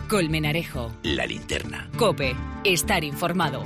Colmenarejo. La Linterna. COPE. Estar informado.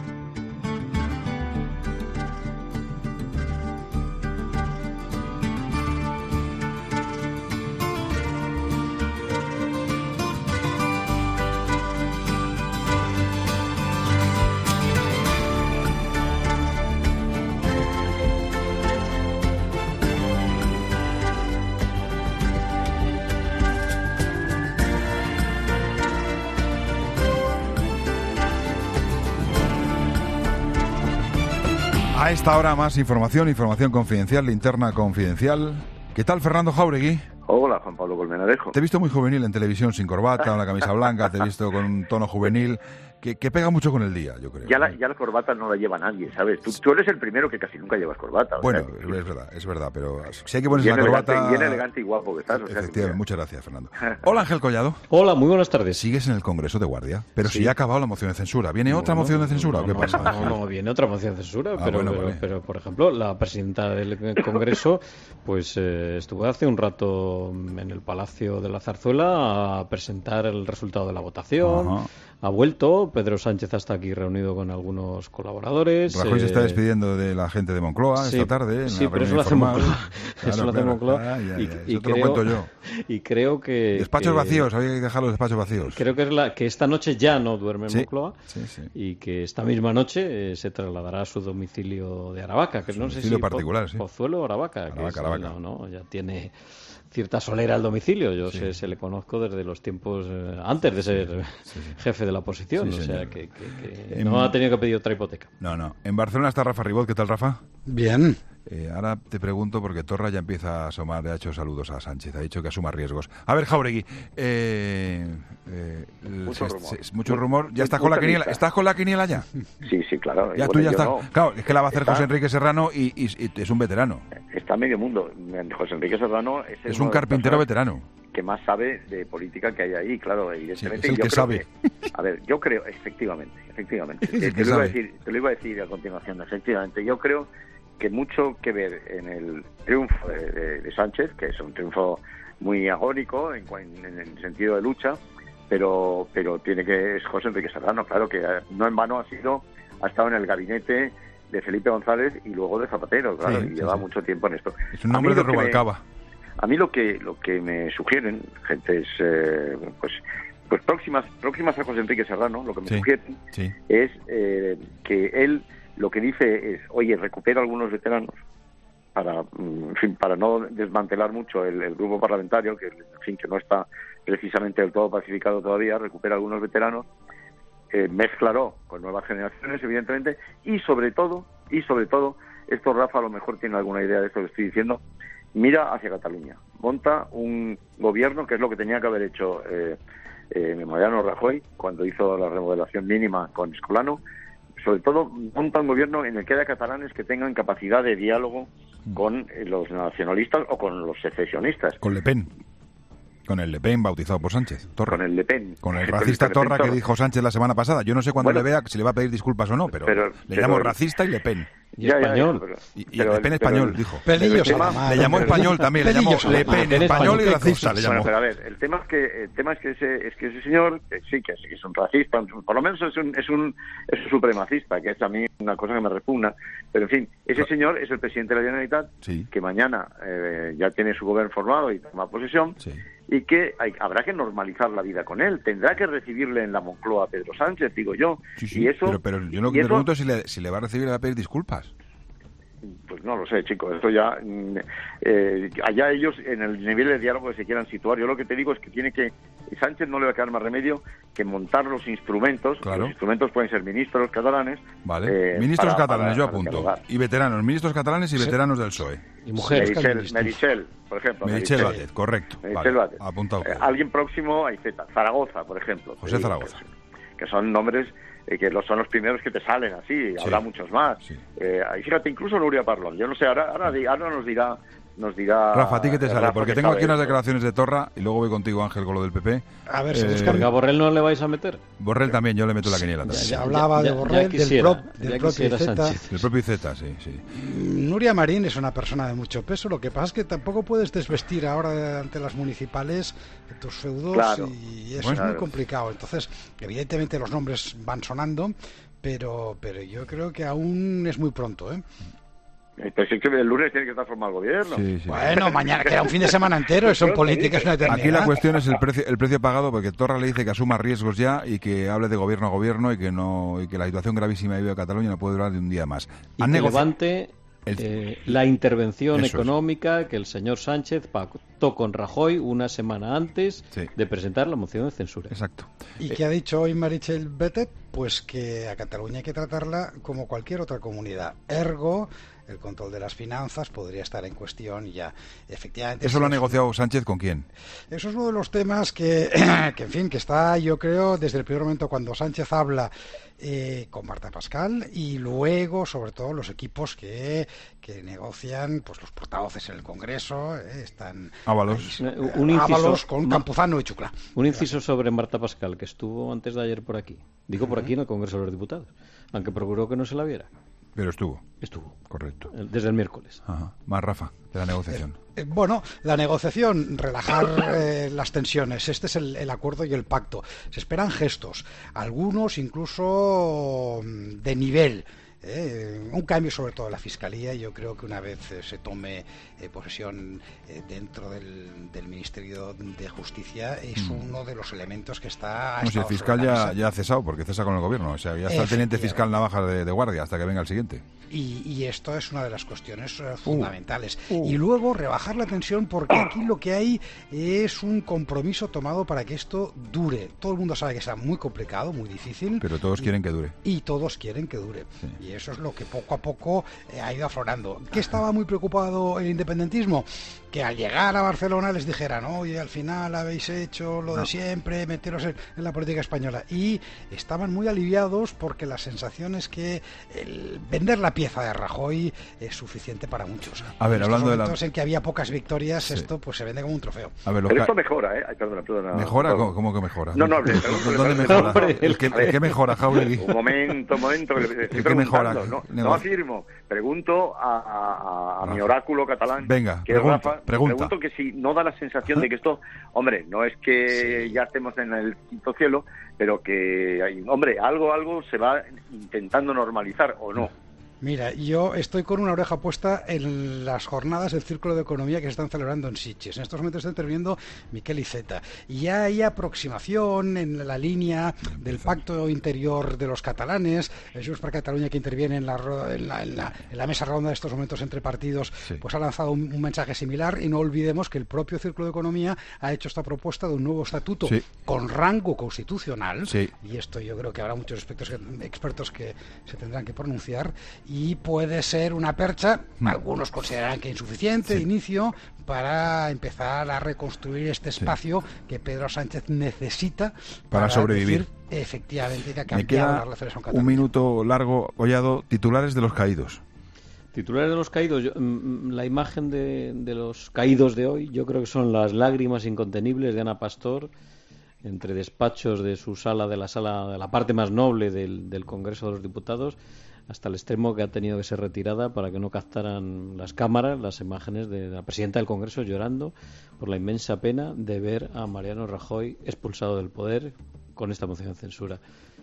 A esta hora más información confidencial, linterna confidencial. ¿Qué tal, Fernando Jáuregui? Hola, Juan Pablo Colmenarejo. Te he visto muy juvenil en televisión, sin corbata, con la camisa blanca, te he visto con un tono juvenil, que pega mucho con el día, yo creo. Ya la corbata no la lleva nadie, ¿sabes? Tú eres el primero que casi nunca llevas corbata. Bueno, es verdad, pero si hay que ponerse la corbata... Bien elegante y guapo que estás. Efectivamente, muchas gracias, Fernando. Hola, Ángel Collado. Hola, muy buenas tardes. Sigues en el Congreso de Guardia, pero sí. Si ya ha acabado la moción de censura. ¿Viene otra moción de censura o qué pasa? No, viene otra moción de censura, pero, por ejemplo, la presidenta del Congreso pues estuvo hace un rato en el Palacio de la Zarzuela a presentar el resultado de la votación. Ajá. Ha vuelto, Pedro Sánchez está aquí reunido con algunos colaboradores. Rajoy se está despidiendo de la gente de Moncloa esta tarde. Sí, pero eso lo hace Moncloa. Eso lo hace Moncloa. Eso te lo cuento yo. Y creo que... Despachos vacíos, había que dejar los despachos vacíos. Creo que esta noche ya no duerme en Moncloa. Sí. Y que esta misma noche se trasladará a su domicilio de Aravaca. Que no sé si particular, Pozuelo o Aravaca. Aravaca. No, ya tiene cierta solera al domicilio. Yo se le conozco desde los tiempos antes de ser jefe de la oposición. O sea, que no ha tenido que pedir otra hipoteca. No. En Barcelona está Rafa Ribot. ¿Qué tal, Rafa? Bien. Ahora te pregunto porque Torra ya empieza a asomar, le ha hecho saludos a Sánchez, ha dicho que asuma riesgos. A ver, Jáuregui, mucho rumor. ¿Ya estás con la quiniela? ¿Estás con la quiniela ya? Sí, claro. Ya tú ya estás. No. Claro, es que la va a hacer José Enrique Serrano y es un veterano. Está medio mundo. José Enrique Serrano es un carpintero veterano que más sabe de política que hay ahí, claro, evidentemente. Sí, es el que sabe. A ver, yo creo, efectivamente. Te lo iba a decir a continuación, efectivamente. Yo creo que mucho que ver en el triunfo de Sánchez, que es un triunfo muy agónico en el sentido de lucha, pero es José Enrique Serrano, claro, que no en vano ha estado en el gabinete de Felipe González y luego de Zapatero, claro, y lleva mucho tiempo en esto. Es un hombre de Rubalcaba. A mí lo que me sugieren, gentes pues próximas a José Enrique Serrano, lo que me sugieren es que él lo que dice es, oye, recupera algunos veteranos para no desmantelar mucho el grupo parlamentario, que no está precisamente del todo pacificado todavía, recupera algunos veteranos, mézclalo con nuevas generaciones, evidentemente, y sobre todo, esto Rafa a lo mejor tiene alguna idea de esto que estoy diciendo, mira hacia Cataluña, monta un gobierno, que es lo que tenía que haber hecho Mariano Rajoy cuando hizo la remodelación mínima con Escolano. Sobre todo, monta un gobierno en el que haya catalanes que tengan capacidad de diálogo con los nacionalistas o con los secesionistas. Con Le Pen. Con el Le Pen bautizado por Sánchez. Torra. Con el Le Pen. Con el racista Torra que dijo Sánchez la semana pasada. Yo no sé cuándo le vea si le va a pedir disculpas o no, pero le llamo racista y Le Pen. Y español. Y Le Pen español, dijo. Le llamó español también, le llamó Le Pen español y racista. Bueno, pero a ver, el tema es que ese señor, sí que es un racista, por lo menos es un supremacista, que es a mí una cosa que me repugna. Pero en fin, ese señor es el presidente de la Generalitat, que mañana ya tiene su gobierno formado y toma posesión, y que habrá que normalizar la vida con él. Tendrá que recibirle en la Moncloa a Pedro Sánchez, digo yo. Sí, y eso, pero yo lo que me pregunto es si le va a recibir, le va a pedir disculpas. Pues no lo sé, chicos, esto ya allá ellos en el nivel de diálogo que se quieran situar. Yo lo que te digo es que Sánchez no le va a quedar más remedio que montar los instrumentos. Claro. Los instrumentos pueden ser ministros catalanes. Vale, ministros catalanes, yo apunto. Y veteranos, ministros catalanes y veteranos del PSOE. Y mujeres. Meritxell, por ejemplo. Meritxell Batet, correcto. Meritxell Batet. Apuntado. Alguien próximo a Iceta. Zaragoza, por ejemplo. José Zaragoza. Que son nombres que son los primeros que te salen así, habrá muchos más. Y fíjate, incluso Nuria Parlon, yo no sé, ahora nos dirá nos dirá... Rafa, ¿a ti qué te sale? Rafa, porque tengo aquí unas declaraciones de Torra y luego voy contigo, Ángel, con lo del PP. A ver, ¿a Borrell no le vais a meter? Borrell también, yo le meto la quiniela también. Ya hablaba de Borrell, del propio Iceta. Del propio Iceta, sí. Nuria Marín es una persona de mucho peso, lo que pasa es que tampoco puedes desvestir ahora ante las municipales tus feudos, claro, y eso es muy complicado. Entonces, evidentemente los nombres van sonando, pero yo creo que aún es muy pronto, ¿eh? Pero si es que el lunes tiene que estar formado el gobierno. Sí. Bueno, mañana queda un fin de semana entero, son políticas, una eternidad. Aquí la cuestión es el precio pagado, porque Torra le dice que asuma riesgos ya y que hable de gobierno a gobierno y que la situación gravísima que vive Cataluña no puede durar de un día más. Y que levante la intervención económica que el señor Sánchez pactó con Rajoy una semana antes de presentar la moción de censura. Exacto. Y que ha dicho hoy Meritxell Batet, pues que a Cataluña hay que tratarla como cualquier otra comunidad. Ergo, el control de las finanzas podría estar en cuestión y ya, efectivamente. ¿Eso lo ha negociado Sánchez con quién? Eso es uno de los temas que está, yo creo, desde el primer momento cuando Sánchez habla con Marta Pascal, y luego, sobre todo, los equipos que negocian, pues los portavoces en el Congreso, están Ábalos con Campuzano y Chucla. Un inciso sobre Marta Pascal, que estuvo antes de ayer por aquí. Digo por aquí en el Congreso de los Diputados, aunque procuró que no se la viera. Pero estuvo. Correcto. Desde el miércoles. Ajá. Más, Rafa, de la negociación. Bueno, la negociación, relajar las tensiones. Este es el acuerdo y el pacto. Se esperan gestos, algunos incluso de nivel. Un cambio sobre todo en la Fiscalía. Yo creo que una vez se tome posesión dentro del Ministerio de Justicia es uno de los elementos que está... Si el fiscal ya ha cesado, porque cesa con el gobierno, o sea, ya está el teniente fiscal navaja de guardia hasta que venga el siguiente. Y esto es una de las cuestiones fundamentales. Y luego rebajar la tensión, porque aquí lo que hay es un compromiso tomado para que esto dure. Todo el mundo sabe que está muy complicado, muy difícil. Pero todos quieren que dure. Y todos quieren que dure. Sí. Y eso es lo que poco a poco ha ido aflorando. ¿Qué estaba muy preocupado el independentismo? Que al llegar a Barcelona les dijeran, oye, al final habéis hecho lo de siempre, meteros en la política española. Y estaban muy aliviados porque la sensación es que vender la pieza de Rajoy es suficiente para muchos. A ver, hablando de en que había pocas victorias, esto pues se vende como un trofeo. A ver, pero esto mejora, ¿eh? Ay, perdona. ¿Mejora? ¿Cómo que mejora? No, ¿Dónde mejora? ¿El qué mejora, Jauregui? Un momento. ¿El qué mejora? No afirmo. Pregunto a mi oráculo catalán. Venga, que pregunto que si no da la sensación de que esto, hombre, no es que ya estemos en el quinto cielo, pero que hay, hombre, algo se va intentando normalizar, ¿o no? Mira, yo estoy con una oreja puesta en las jornadas del Círculo de Economía que se están celebrando en Sitges. En estos momentos está interviniendo Miquel Iceta. Y ya hay aproximación en la línea del pacto interior de los catalanes. El Junts per Catalunya, que interviene en la mesa redonda de estos momentos entre partidos, pues ha lanzado un mensaje similar. Y no olvidemos que el propio Círculo de Economía ha hecho esta propuesta de un nuevo estatuto con rango constitucional. Y esto yo creo que habrá muchos expertos que se tendrán que pronunciar. Y puede ser una percha, algunos consideran que insuficiente de inicio, para empezar a reconstruir este espacio que Pedro Sánchez necesita para sobrevivir. Efectivamente, que ha cambiado la relación con Cataluña. Un minuto largo, Collado, titulares de los caídos. Titulares de los caídos, la imagen de los caídos de hoy, yo creo que son las lágrimas incontenibles de Ana Pastor entre despachos de su sala, de la parte más noble del Congreso de los Diputados, hasta el extremo que ha tenido que ser retirada para que no captaran las cámaras las imágenes de la presidenta del Congreso llorando por la inmensa pena de ver a Mariano Rajoy expulsado del poder con esta moción de censura.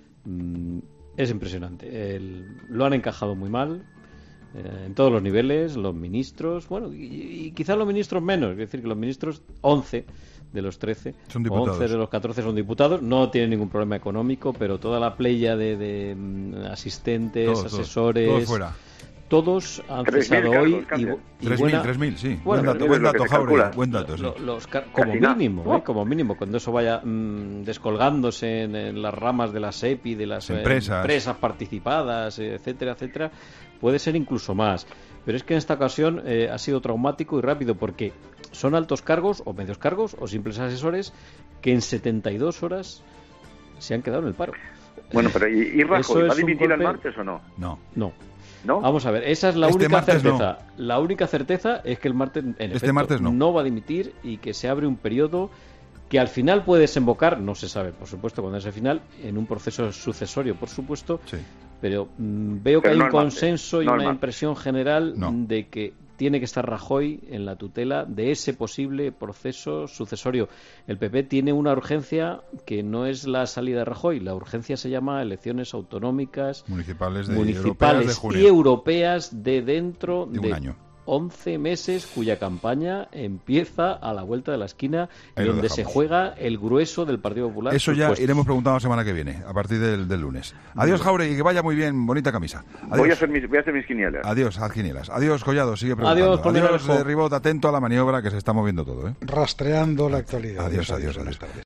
Es impresionante. Lo han encajado muy mal en todos los niveles, los ministros, bueno, y quizás los ministros menos, es decir, que los ministros 11 de los 13, son diputados. 11 de los 14 son diputados, no tienen ningún problema económico, pero toda la playa de asistentes, asesores, todos fuera. Todos han cesado hoy y 3.000, sí. Bueno, buen dato, Jauregui, buen dato, sí. Como mínimo, cuando eso vaya descolgándose en las ramas de la SEPI, de las empresas participadas, etcétera, puede ser incluso más. Pero es que en esta ocasión ha sido traumático y rápido, porque son altos cargos o medios cargos o simples asesores que en 72 horas se han quedado en el paro. Bueno, pero ¿y Rajoy va a dimitir el martes o no? No. ¿No? Vamos a ver, esa es la única certeza. No. La única certeza es que el martes, martes no va a dimitir y que se abre un periodo que al final puede desembocar, no se sabe, por supuesto, cuando es el final, en un proceso sucesorio, por supuesto, sí. Pero veo que hay un consenso y una impresión general de que tiene que estar Rajoy en la tutela de ese posible proceso sucesorio. El PP tiene una urgencia que no es la salida de Rajoy, la urgencia se llama elecciones autonómicas, municipales y europeas de dentro de un año. 11 meses, cuya campaña empieza a la vuelta de la esquina y donde se juega el grueso del Partido Popular. Eso ya iremos preguntando la semana que viene, a partir del lunes. Adiós, Jáuregui, que vaya muy bien, bonita camisa. Adiós. Voy a hacer mis quinielas. Adiós, haz quinielas. Adiós, Collado, sigue preguntando. Adiós, Ribot, atento a la maniobra que se está moviendo todo. Rastreando la actualidad. Adiós.